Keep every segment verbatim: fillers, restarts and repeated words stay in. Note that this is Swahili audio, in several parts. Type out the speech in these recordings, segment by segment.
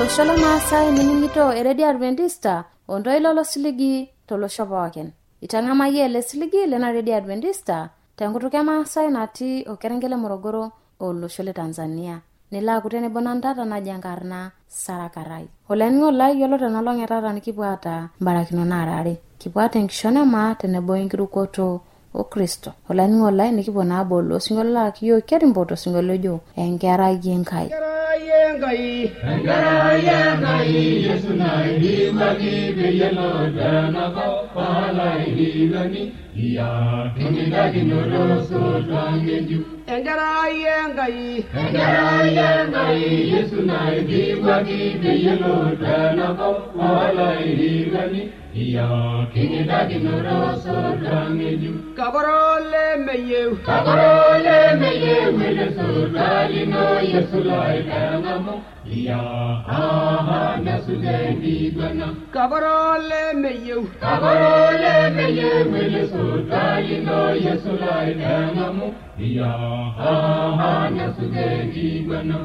Olosho le Maasai niningito eredi Adventista ondoilo losiligi tolosho pookin. Itang'amayie ele siligi lena redi Adventista tenkutuk e Maasai natii orkerengele Morogoro olosho le Tanzania. Nila kutene bonantata naji enkarna Sara Karai. Olainining'oni lai yiolo tenolong' etata nikipuata mbarakino naarare. Kipuata enkishon ema tenebo enkirukoto o Kristo. Olainining'oni lai nikipuo naa bolo osinkolio laa kiyiok kerimpoto osinkolio ojo enkerai Enkai. Enkai, enkerai Enkai, Yesu naidimaki peyelo tenakop palaidimani, iya tumidakinoto sotangeju. Enkerai Enkai, enkerai Enkai, Yesu naidimaki peyelo tenakop palaidimani, iya tumidakinoto sotangeju. Kabarole meyeu, kabarole meyeu, ele sotalino Yesu laitangamo, iya aha nasudendi gana. Kabarole meyeu, kabarole meyeu, ele sotalino Yesu laitangamo, iya aha nasudendi gana.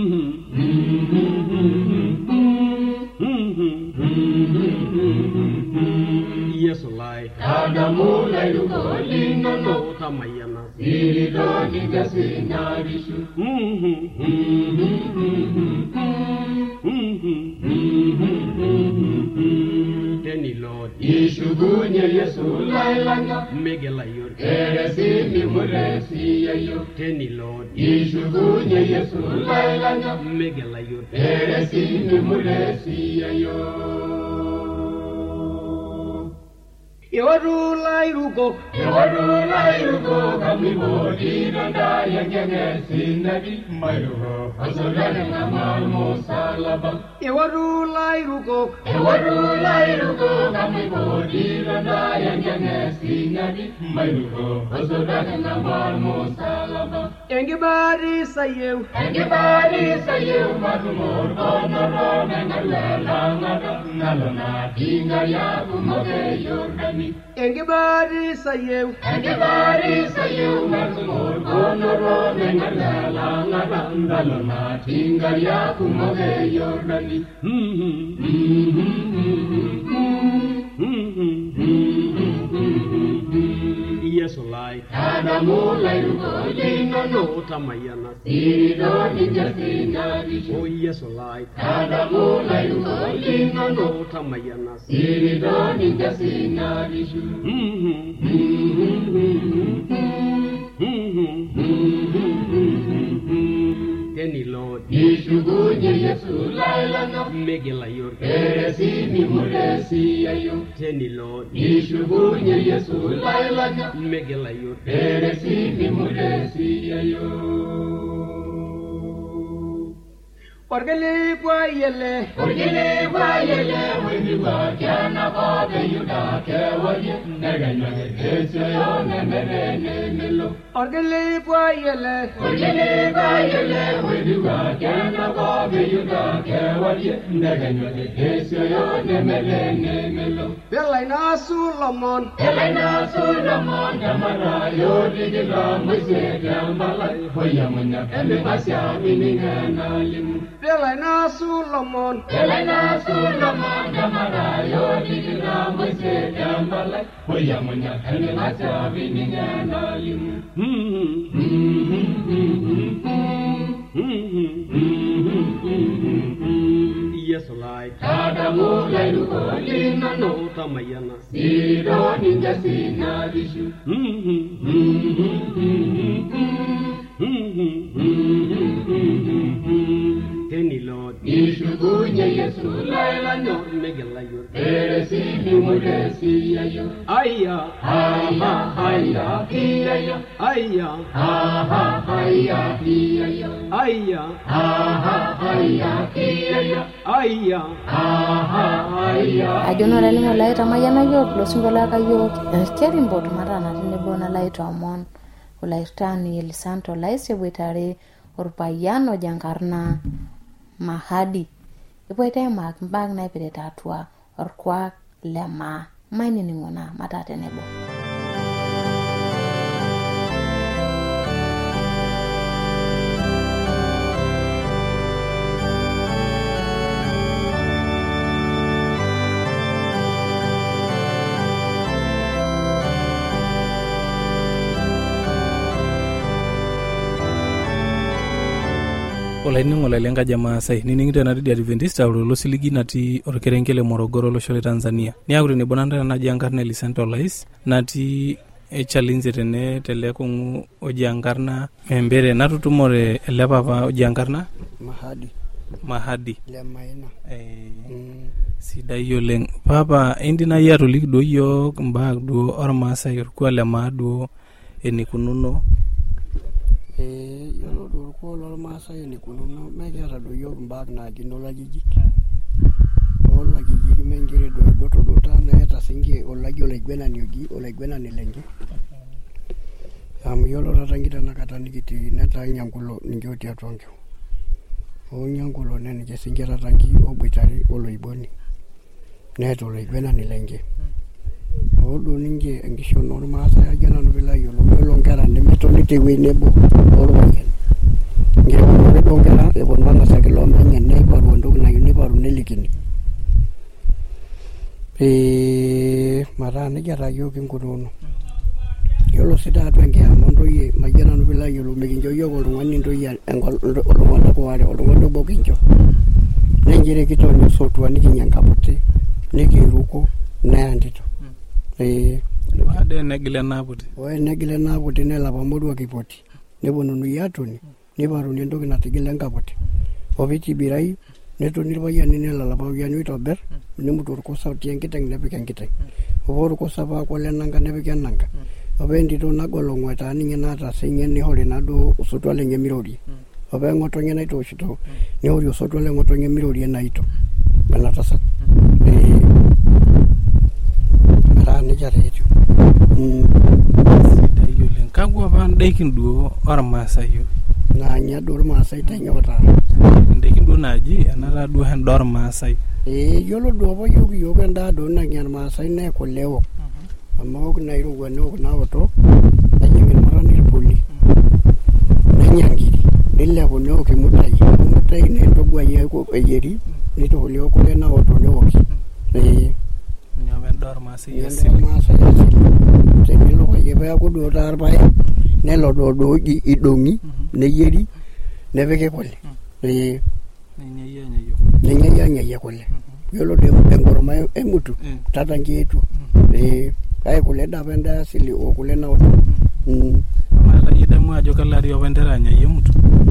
Yesu lai Adamu lai lukolino no tamayana Sirido nigasi narishu Teni Lord Ishugunye Yesu lai langa Megela yor Eresi mimuresi yayo Teni Lord Ishugunye Yesu lai langa Megela yor Eresi mimuresi yayo Yoru lairugo, yoru lairugo, kami bodi nanda yang yang sinadi mayugo, asalnya ngamal musalaba. Yoru lairugo, yoru lairugo, kami bodi nanda yang yang sinadi mayugo, asalnya ngamal musalaba. Engi bari sayu, engi bari sayu, madumur konoron engalala ngada, ngalona tinggal ya kumoge yordani. Everybody say you, everybody say you, Mazmur, Gonoro, Nengalala, Nandalona, Tingaria, Kumoge, Yordani. Yes, like Adamu, Lairugo, Lino, no, Tamayana, Sirido, Ninjasina, oh, yes, like Adamu, Lairugo, Lino, no, Tamayana, Sirido, Ninjasina, Teni Lord Ishugunye Yesu lailanga Megela yor Eresi mimuresi ayo Teni Lord Ishugunye Yesu lailanga Megela yor Eresi mimuresi ayo Orgele guayele, orgele guayele, wendi guayana babe yuda kewaye, nega nyoge keseyo nemere nemelo. Orgele guayele, orgele guayele, wendi guayana babe yuda kewaye, nega nyoge keseyo nemere nemelo. Elaina Solomon, Elaina Solomon, Damara yodigila mwise gambala, hoyamunya kende masya miningana limu. Elaina Solomon, Elaina Solomon, Damara yodigila mwise gambala, hoyamunya kende masya miningana limu. Yes, like Adamu, Lairugo, Lino, no, Tamayana, Sirido, Ninjasina, Vishu. Teni Lord Ishugunye Yesu lailano Megela yor Eresi mimuresi ayo Aya Aya Aya Aya Aya Aya Aya Aya Aya Aya Aya Ajono lalingo lai tamayana yok losingola ka yok kerimbo tumarana tinebo na lai tomon ulaitani el santo lai sebwetare orpayano jankarna mahadi ipoite mak mbang na ipede tatua orkwa lema maini ningona matate nebo Olainingo lelenga jamaa sai niningita na Radio Adventista ulo siligi nati orkerengele Morogoro lo shole Tanzania. Niaku ni bonanda na jangarna licentralize nati e challenge tene telekungu ojangarna membere natutumore elepapa ojangarna Mahadi Mahadi le maina eh mm. sidai oleng papa indina yatu likdo yo mbag do ormasa yorkwa le madu enikununo eh yolo do ko lo masa enikununo megera do yo mbag na ginola jiji ola jiji mengere do doto dota na eta singi ola gyola gwena nyogi ola gwena nilenge am yolo ratangita nakata nikiti neta nyangulo ningioti atwangyo o nyangulo nene jesingira rangi obitari olo iboni neto le gwena nilenge odo ninge ngisho normal sa jana no vela yolo yolo ngara ne metonite we nebo oro ngen ngira ko do ngara e bon banga sa kilo ngen ne baru ndo na yuni baru nelikini e mara ne gara yo kinguruno yolo sida atwenge amondo ye majana no vela yolo meginjo yo ko ngani ndo ya engol ndo wala ko wale ndo ndo boginjo nengire kitonyo sotwa nikinyanga pote nikiruko nayandito eh wade negile nabuti oe negile nabuti nela pamodu akipoti nebonunu yatoni nibaru nendo kinatigile ngapoti obiti birai neto nirwaya ninela la bawya ni tober nimutur ko sauti ngiteng nebike ngiteng obor ko saba ko lenanga nebike nanga obendi to nagolongwa tani ngenata singe ni hole nado usotwale ngemirodi obe ngoto ngena ito shito ni ori usotwale ngoto ngemirodi na ito banata sa eh rani jare itu mm sidai yolen kagwa ban dekin duo ormasa yo na nya dor masai tanyota dekin duo naji anara duo hen dor masai eh yolo do bo yogi yoga nda do na nyan masai ne ko lewo amma ko na iru gano ko na woto ajimi marani puli nyangiri dilla ko no ke mutai mutai ne to bwa ye ko yeri ni to le ko le na woto ne woki eh nyawen dor masai yesi masai te milo ko ye ba ko do tar ba ne lo do do gi idongi ne yeri ne beke ko le eh ne nya nya yo ne nya nya ya ko le yolo de ngorma e mutu tata ngetu eh kai kule da benda sili o kule na oto mm mala yida mu ajo kala rio bendera nya yemutu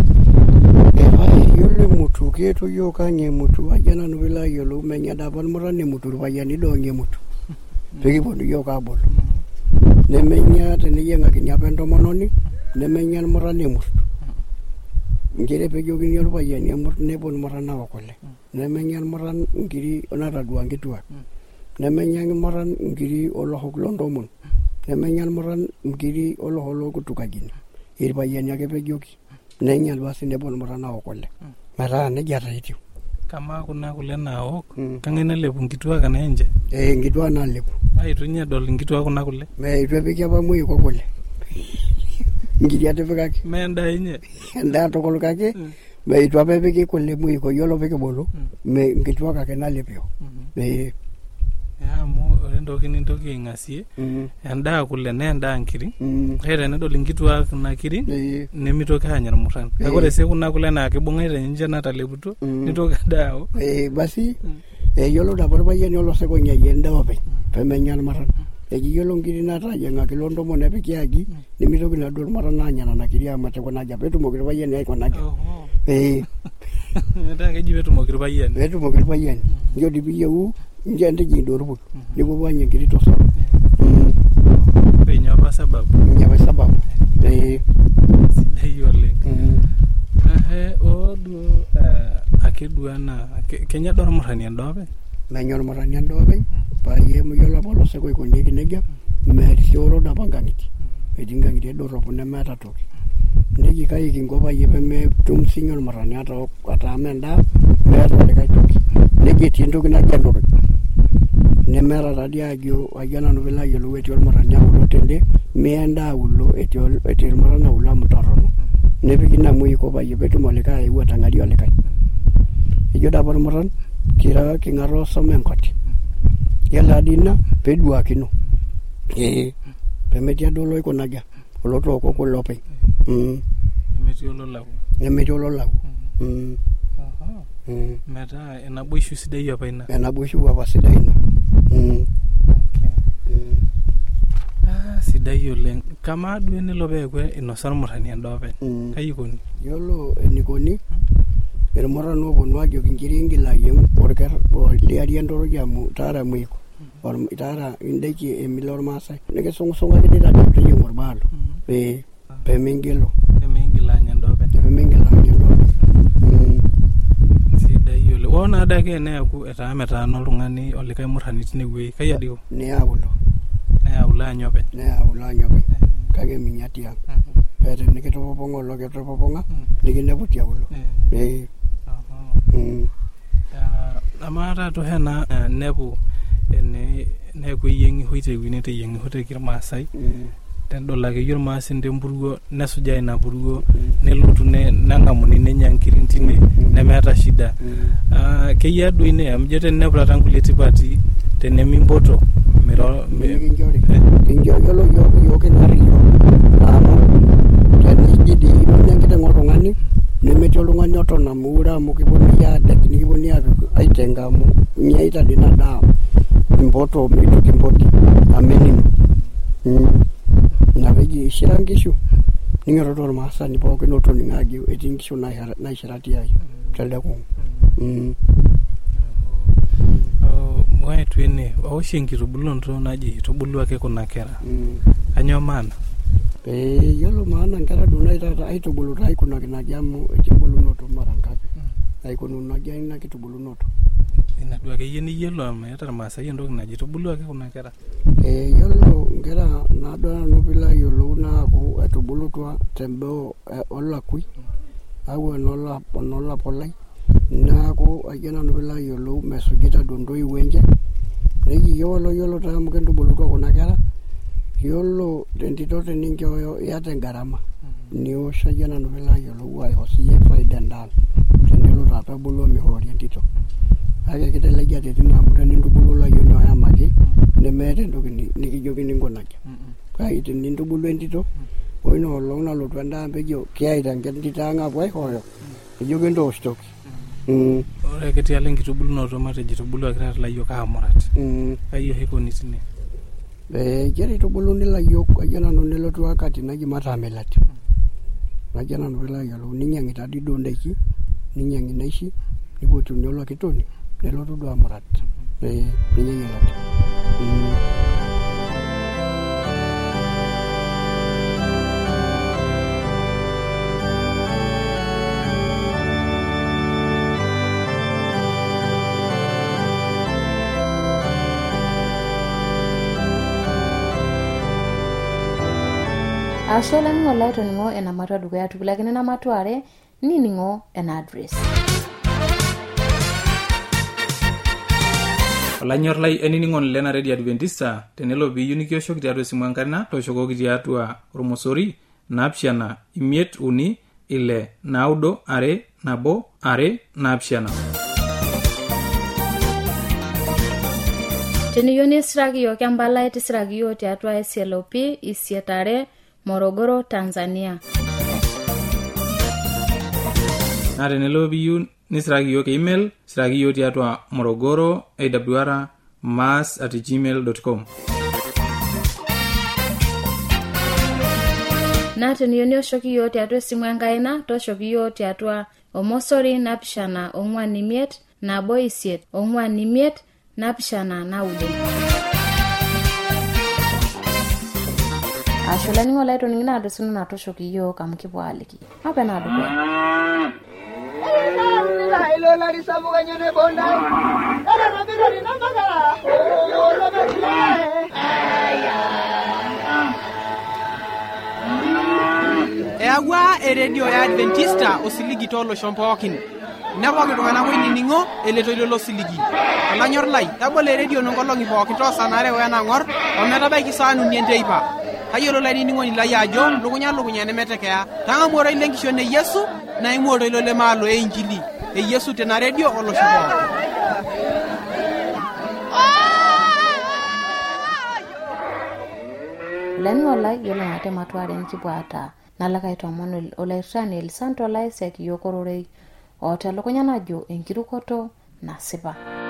e ai yolo mutu keto yo kanye mutu ajana no vela yolo menya da ban morane mutu bayani do nge mutu pegi bodu yo ka bol ne menya te ne yenga kinya bendo mononi ne menya morane mutu ngire pegi yo kinya bayani mutu ne bon morana wakole ne menya moran ngiri onara duangi tua nemenyang moran ngiri oloh glondomon nemenyang moran ngiri oloh lo kutukagin irba yanya ke pejoki nenyal basine bon moran na okolle mara ne jara itu kama kuna kule nao mm. kangena lepu ngitwa kana nje eh ngitwa na lepu ai tunya dol ngitwa kuna kule me itwebekya ba muyi ko kule ngiri atebekake me nda inye nda to kolukake mm. me itwabeke kule muyi ko yolo beke bolo mm. me ngitwa ka kana lepyo mm-hmm. me ya mo rendo kini ndoki ngasie mm anda kule ne anda nkiri mm hera ne dol ngitwa na kiri e. ne mitoka hanyar mutan e. akore se kuna kule na kibunga ire nje na talebuto mm. nitoka dao eh basi mm. e yolo da barba yen yolo se ko nyenda obe mm. pemenyal maran e yolo ngiri na ta yenga kilondo mo ne bikiagi mm. ni mitoka na dol maran na nyana na kiri amate ko na jabetu mo kirba yen ai ko na oh eh nda ke jibetu mo kirba yen betu mo kirba yen jodi biyu njende jindorbu ni bo wanye ngiri to so pe nyaba sababu nyaba sababu eh sidai yole eh odu akedwana kenya dor morani ndobe na nyor morani ndobe pa ye mo yola bolo se ko ko nyegi nega me sioro da bangangiti e dingangiti do robo ne mata to negi kai kingo ba ye me tum sinyor morani ata ata menda me to le kai to negi tindo kina jando ne mera radia gyo ajana no vela yolo wetiol moranya ulo tende meenda ulo etiol etiol morana ulo mutorono ne bigina muyi ko ba yebetu moleka e wata ngadi ole kai ijo da bor moran kira kingaro somen koti yala dina pedua kino eh pemetia dolo ko naga olo to ko ko lope mm emetiolo lawo emetiolo lawo mm aha mm metaa enaboishu sidai apa ina enaboishu apa sidai ina mm okay mm ah sidai oleng kama duo nelo beekwe inosa murani endope Mm. kayikoni yiolo enikoni irmurran ooponu ajoki nkiri ingila yieng orker liari entoroki amu taara mwiko or taara indaiki emila ormaasai nikisung'usung'aki dii taata teyieng orbaalo pee pemingilo emingila anya endope pemingila endope mm sidai oleng wona adake neeku etaa metaana oltung'ani olikai murrani tinewuei kayadiko neyaulo neyaula anyope neyaulo anyope kake minyati ang pete nikitopong'o lo kitopong'a nikinepu tiaulo ee aha mm amara to hena eh, nepu ene neku yengi hoite wini te yengi hoite kirmasai mm tendolake yurmasi ndempuruo nesuja ina puruo nelotu ne nangamuni nenyankirintine nemeta shida ah keyadu ine amjete nepura tangulie tipati tenemimboto miro kinjori kinjori lo yo yo kenari yo amu tani jidi ino nyankite ngoltung'ani nemeti oltung'ani otona muura amu kiponi ya dakini kiponi ya aitenga mu nyaita dina da imboto mitu kimpoti amenino mm na beji shirangishu ningero to masani pookin otoning'agi etii nkishu naishirati ai teleko mm oh mwae twene oshi nkitubulunto naji itubulu ake kuna kera mm anyo maana eh yolo maana nkera dunaita aitubulu tai kuna kinajamu etibulunoto mara ngapi aikonunagia ina kitubulunoto inadua ke yeni yelo ameta masai endoki naji itubulu ake kuna kera eh yolo nkera nadona nopila yolo naaku etubulutwa tembeo olakui au enola onola polai naaku ajena nopila yolo mesujita dondoi wenje neji yolo yolo tamu kendubulutwa kuna kera yolo tentito teninjo yate garama niyo shajana nopila yolo wai hosiye faida ndal tenelo tata bulu mihori entito ake kitelegia tetina amu tenintubulu la yono ayamaki nemete ntoki nikijoki ningonaja kai tenintubulu entito oino olong nalotu endaa pejo kiaita nkentita anga pwai hoyo ijoki ndo stoki mm ore ketiale nkitubulunoto mateji tubulu akira la yoka amurat mm ayo hikoni tine eh jeri tubulu nila yok ajana no nelotu wakati naji mata melati najana no vela yalo ninyangita dido ndeki ninyangi naishi nipotu nyola kitoni nelotu do amurat eh ninyangilati mm ashola ningo laito ningo ena matwa dukuya tukilakini na matware ni ningo ena address olanyor lai eniningon lena radio adventista tenelo biyu nikioshoki tiatua esimu enkarina toshokoki tiatua ormosori naapishana imiet uni ile naudo are nabo are naapishana teniyo nisiraki yo kembalai tisiraki yo tiatua S L O P isietare Morogoro, Tanzania. Na tenelo biyu nisiraki yo email siraki yo tiatua morogoro awr mass at gmail dot com. Na teniyo nioshoki yo tiatua simu enkaina toshoki yo tiatua omosori napishana ong'wan imiet nabo isiet ong'wan imiet napishana naudo. ashola ningo laito ningina adosunu na toshoki yo kamukipo aliki hapa na adupe la ilo la risabuga nyone bonda era na biro ni namagara o lo betile aya eagwa eredio ya Adventista osiligi tolo shompokin nepoki tungana ko ningo eleto ilo siligi olanyor lai tabole eredio nongolongi poki to sanare wena ngor o metabaiki sanu nienteipa ayolo lai ningo ni lai ajo lukunya lukunya nemetekea tanga moro ile nkishone Yesu na imoro ile malo e injili e Yesu tena radio olo shompo lani wala yola ngate matware nkibwata nalaka ito mono olaitani el santo laisek yokororei oota elukunya najo enkirukoto nasipa.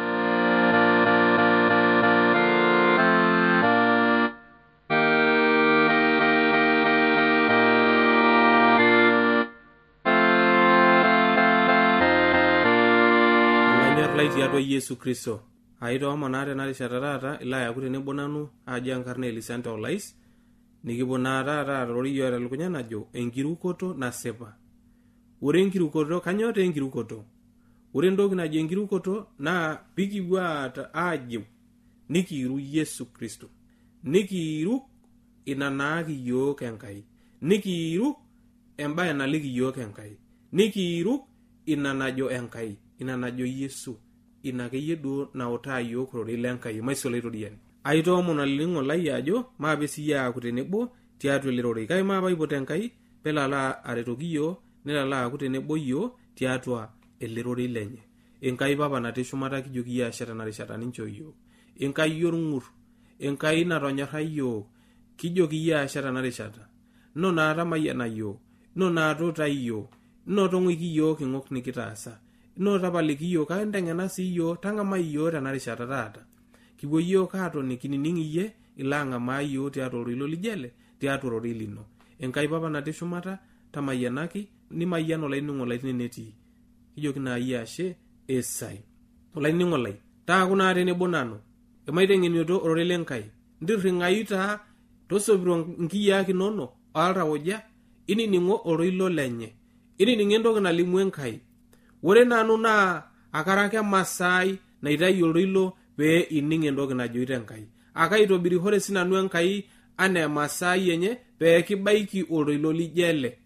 Lai tiatua Yesu Kristo. Aitoomon naa tena rishata taata ilo ayaku tenebo nanu ajo enkarna Elisante Olais nikipuo naa taata atorori yiok telukunya najo enkirukoto nasipa. Ore enkirukoto, kanyioo taa enkirukoto? Ore entoki najo enkirukoto naa pikipuo aajo nikiiru Yesu Kristo. Nikiiru ina naaki yiok Enkai. Nikiiru embaye naliki yiok Enkai. Nikiiru ina najo Enkai, ina najo Yesu. Ina keyie duo nautaa yiok rorei lenkai maisoloitoriani. Aitoomon olning'o lai ajo maape siyie aaku tenebo tiatua ele rorei. Kai maapa ipot Enkai pelala aretoki yiok nelala aaku tenebo yiok tiatua ele rorei lenye. Enkai papa natii shumata kijoki yie ashe tena rishata ninchoo yiok. Enkai orng'ur, Enkai natonyorra yiok kijoki yie ashe tena rishata. No naa tamayiana yiok, no naa tuutai yiok, no tong'uiki yiok ing'ok nikitaasa. No tapaliki yiok ainteng'ena sii yiok tang'amai yiok tena rishata taata. Kipuo yiok aatoni kinining' iyie ilo ang'amaa yiok tiatua ororei lijo ele tiatua ororei lino. Enkai papa natii shumata tamayianaki nimayian olainining'o lai tenetii. Kijoki naa yie ashe esai. Olainining'o lai taaku naa tenebo nanu emaiteng'enioto ororei lenkai. Ntirring'ayu taa tosopiro nkiyiaak inonok oltauja inining'o ororei lenye. Inining'o entoki nalimu Enkai. Ore nanu naa akarake Masai naitayu oltoilo pee ining' entoki najoito Enkai. Akaitobirihore sinanu Enkai anaa Masai enye pee kibaiki oltoilo lijo ele.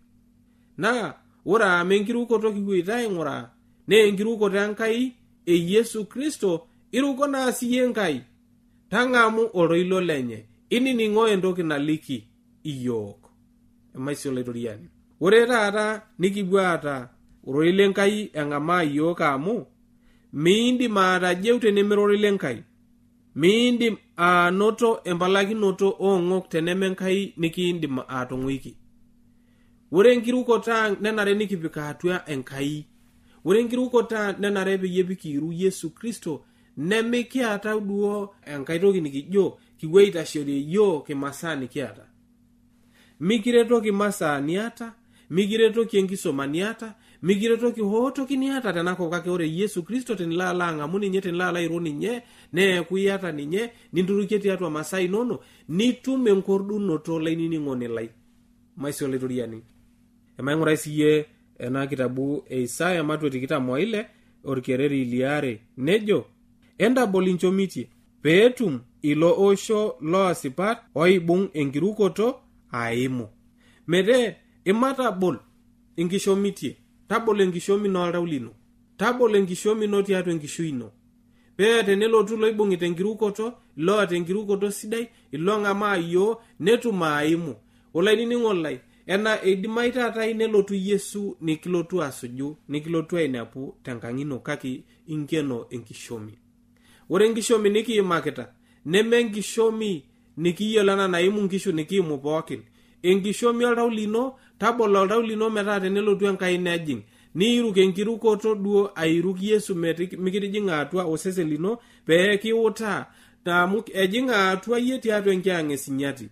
Naa ore amu enkirukoto kipuoita aing'uraa naa enkirukoto Enkai e Yesu Kristo iruko naa siyie Enkai. Tang'amu oltoilo lenye. Inining'o entoki naliki iyiok. Emaisoloitoriani. Ore taata nikipuo aata ororei lenkai eng'amaa yiok amu miindim atajeu teneme ororei lenkai. Miindim anoto empalakinoto oong'ok teneme Enkai nikiindim atong'uiki. Ore enkirukoto ang' nenare nikipik atua Enkai. Ore enkirukoto ang' nenare peyie pikiiru Yesu Kristo nemikiata duo enkai toki nikijo kipuo aitashorie yiok kimasaa nikiata. Mikiretoki masaa niata, mikiretoki enkisoma niata, mikiretoki hoo toki niata tenakop kake ore Yesu Kristo tenilo ala ang'amu ninye tenilo ala airo ninye neeku iyata ninye ninturukie tiatua masaa inono nitum enkordunoto olainining'oni lai. Maisoloitoriani. Emaing'urai siyie ena kitabu e Isaya matwe tikitam oile orkereri liare nejo entabol inchomitie peetum ilo osho loasipat oibung' enkirukoto aimu. Mete imatabol inkishomitie. Tabol enkishomi ino oltau lino. Tabol enkishomi ino tiatua enkishui ino. Pee tenelotu loibung'ita enkirukoto, loota enkirukoto sidai, ilo ng'amaa yiok netum aimu. Olainining'o lai, ena eidimai taata nelotu Yesu nikilotu asuju, nikilotu ainepu tenkang' ino kake inkeno enkishomi. Ore enkishomi nikiimakita, neme enkishomi nikiyiolo ena naimu nkishu nikiimu pookin. Enkishomi oltau lino, tabol oltau lino metaa tenelotu Enkai nejing'. Niiruk enkirukoto duo airuk Yesu mikitijing'a atua osesen lino pee kiutaa amu ejing'a atua yie tiatua enkiang' esinyati.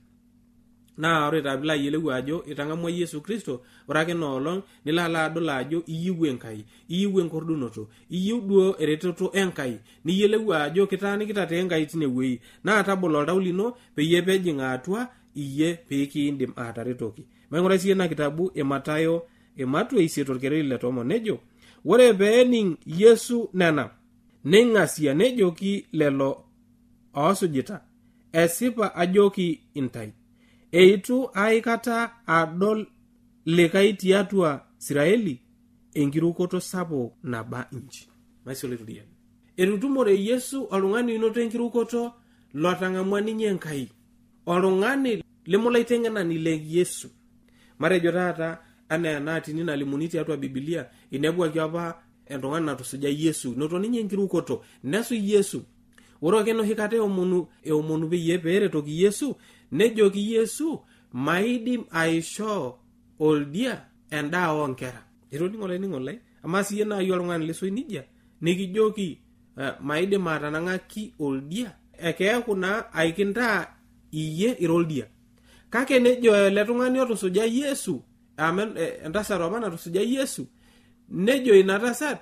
Naa ore taa pilo ayiolou ajo itang'amua Yesu Kristo, ore ake inoolong' nilo ala adol ajo iyieu Enkai, iyieu enkordunoto, iyieu duo eretoto Enkai, niyiolou ajo kitaanikita tee Enkai tinewueji. Naa tabol oltau lino peyie pejing' atua iyie pee kiindim ataretoki. Maing'urai siyie ena kitabu e Matayo ematwe isiet orkereri le tomon nejo ore peening' Yesu nena neing'asia nejoki lelo oosujita esipa ajoki intai eitu aikata adol likai tiatua Israeli enkirukoto sapuk naba inchi. Maisoloitoriani. Etutumore Yesu oltung'ani oinoto enkirukoto lotang'amua ninye Enkai. Oltung'ani lemolaiteng'enani le Yesu. Matejo taata anaa enatini nalimuni tiatua Biblia inepuaki apa entung'ani natusuja Yesu noto ninye enkirukoto nesu Yesu. Ore ake enoshi kata eomonu eomonu peyie peeretoki Yesu nejoki Yesu maidim aishoo oldia endaa oonkera. Etoning'o olainining'o lai ama siye na yo oltung'ani lesoinija nikijoki uh, maidim atanang'aki oldia ekeeku naa aikintaa iyie iroldia kake nejo ele tung'ani otusuja Yesu amen entasat apa natusuja Yesu nejo ina tasat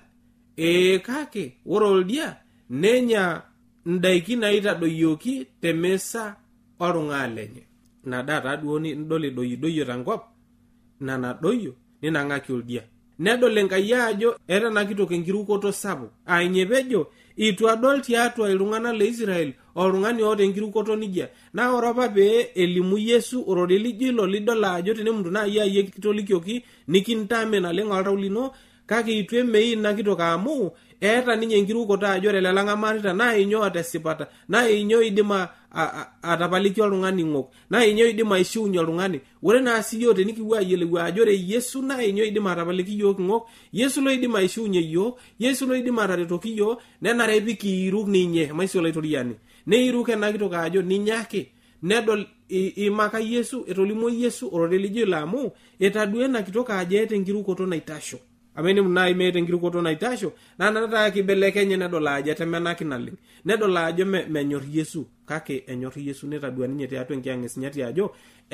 ee kake ore oldia nenya ndaiki naitadoyioki temesa oltung'ani lenye ina daa taduo nidol doyidoyio tenkop nana doyio ninang'aki oldia nedol Enkai ajo etanakito enkirukoto sapuk ainye pejo itu adol tiatua iltung'anak le Israel oltung'ani oota enkirukoto nijia na ore apa pee elimu Yesu orore lijo ilo lidol ajo tenemuntu naayi ayie kitolikioki nikintame naleng oltau lino kake itu emei ina kitok amu eeta ninye enkirukoto ajo ore lelo ng'amarita naa inyo atesipata naa inyo idima atapaliki oltung'ani ng'ok naa inyo idima aishiunye oltung'ani ore naa siyo tenikipuo ayielou ajo ore Yesu naa inyo idima atapaliki yiok ng'ok Yesu lo idima aishiunye yiok Yesu lo idima ataretoki yiok nenare pikiruk ninye maisio laitoriani neiruk ena kitok ajo ninye ake nedol imaka Yesu etolimo Yesu orore lijo ilo amu etadua ena kitok ajo eeta enkirukoto naitasho amene munai meeta enkirukoto naitasho na nata kibelekenye nedol ajo temenaki naleng nedol ajo me, menyor Yesu kake enyor Yesu netadua ninye tiatua enkiyang'es nyati ajo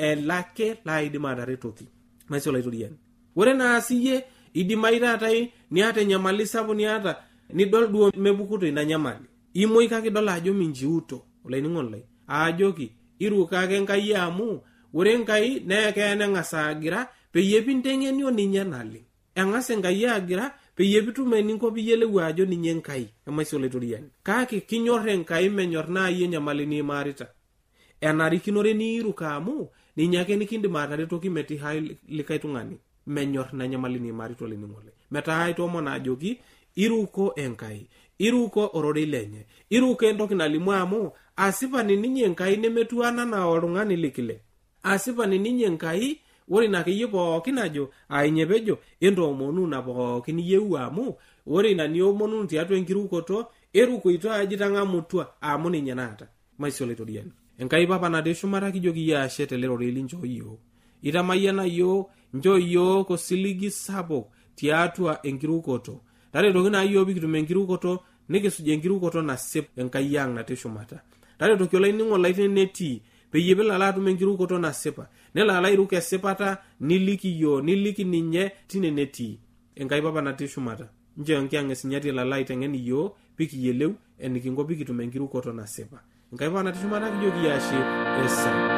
elake laidim ataretoki maisio laitoriani ore naa siye idimai tatai niata enyamali sapuk niata nidol duo mebukuto ina nyamali imoi kake idol ajo minjiuto olainining'oni lai ajoki irukake Enkai amu ore Enkai naa keene ng'asa agira peyie pinteng'enio ninye naleng eng'as Enkai agira peyie pitum eninko piyielou ajo ninye Enkai emaisio laitoriani kake kinyor Enkai menyor naayi enyamali niimarita enarikinore niiruka amu ninye ake nikindim ataretoki metii hai likai tung'ani menyor na nyamali niimarita olainining'oni lai metaa aitoomon ajoki iruko Enkai iruko orore lenye iruko entoki nalimu amu asipani ninye Enkai nemetuana na oltung'ani likile asipani ninye Enkai ore ina keyie pookin ajo ainye pejo entoomonu na pookin iyieu amu ore ina niomonu tiatua enkirukoto erukoito aji tang'amutua amu ninye naata maisio laitoriani Enkai papa natii shumata kijoki yie ashe telerore linchoo yiok itamayiana yiok nchoo yiok osiligi sapuk tiatua enkirukoto taretoki naa yiok pikitum enkirukoto nikisuj enkirukoto nasip Enkai ang' natii shumata taretoki olainining'oni lai tenetii peyie pilala atum enkirukoto nasipa nelala iruke esipata niliki yo niliki ninye tine netii Enkai papa natii shumata nje enkiyang'es nyati lala aiteng'en yiok pikiyieleu enikingo pikitum enkirukoto nasipa Enkai papa natii shumata kijoki ashe esa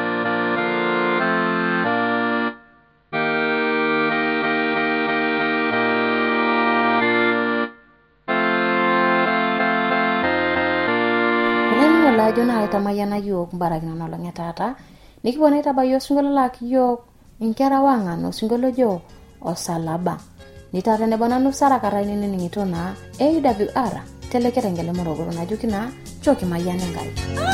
ajo na itamayiana yiok mbarakina nolong taata nikipuo na itabayo singolo laki yiok inkera wang'ano singolo jo osalaba nitata nebona nusara karaini nining'ito na A W R teleketengele Morogoro najuki na choki mayane Enkai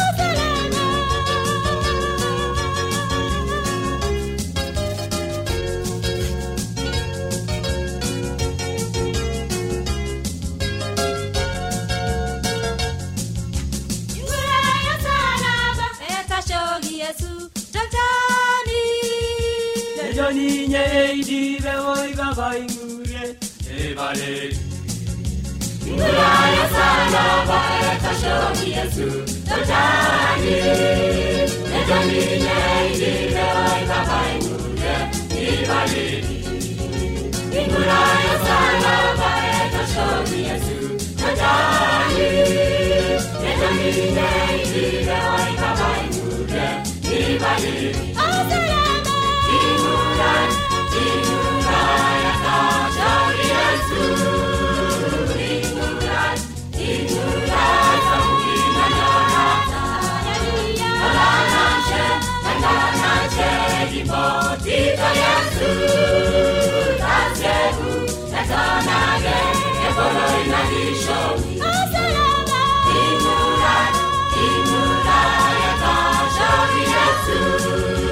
Niñe eidi beoi baba ingure ebale Nguraya sana ba etashogi Yesu totani Niñe eidi beoi baba ingure ebale Nguraya sana ba etashogi Yesu totani Niñe eidi beoi baba ingure ebale Inuran, inuran, atashogi Yesu. Inuran, inuran, samugina nyarata. Alanache, alanache, dipotita Yesu. Tasyeku, etanage, ebolo inadishogi. Inuran, inuran, atashogi Yesu.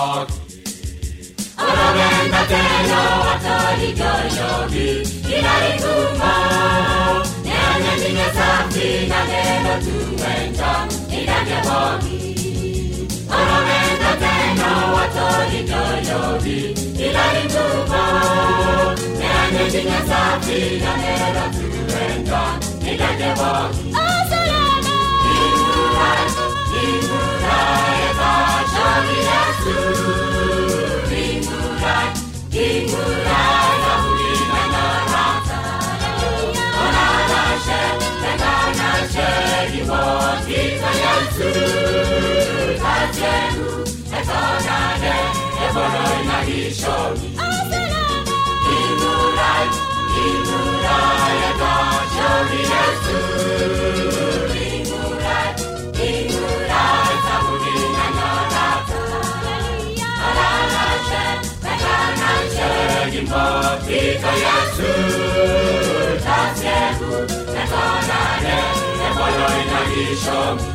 bogi Orovenda teno watoli joyogi Ilari kumo Nene ninge safi na neno tuwenta Ilage bogi Orovenda teno watoli joyogi Ilari kumo Nene ninge safi na neno tuwenta Ilage bogi Asalama Imurai Imurai Eba Shori Yesu Imurai Imurai Zabulina Narata Onadashe Teganashe Gimotita Yesu Tazenu Etonade Eboroi Nagishogi Asalama Imurai Imurai Eba Shori Yesu Imurai Imurai Zabulina Narata Onadashe Teganashe Gimotita Yesu Tazenu Etonade Eboroi Nagishogi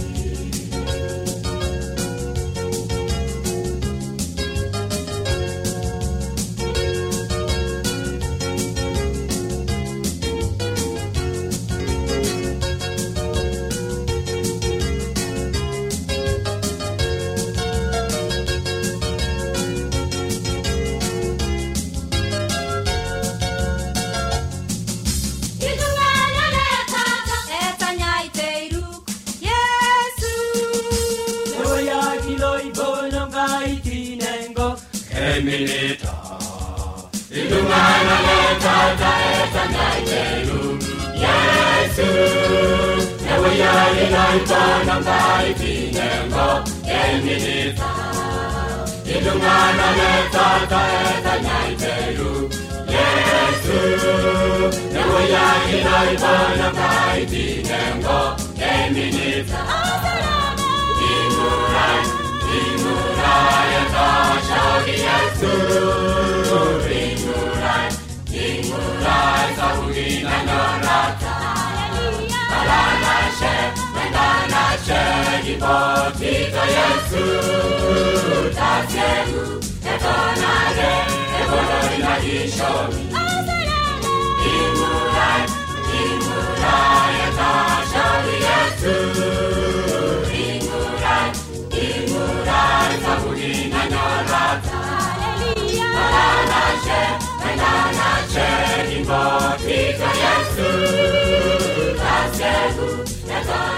Eminita Ilumana letata etangaiteru Yesu Ewe ya ilaipana ngaitinengo Eminita Ilumana letata etangaiteru Yesu Ewe ya ilaipana ngaitinengo Eminita Imurai Imurai Shori Yesu Imurai Imurai Zabulina Narata Alanashe Menganashe Gimotita Yesu Tazenu Etonade Eboroi Nagishogi Imurai Imurai Shori Yesu Imurai Imurai Zabulina Narata Alanashe Menganashe Gimotita Yesu Tazenu Etonade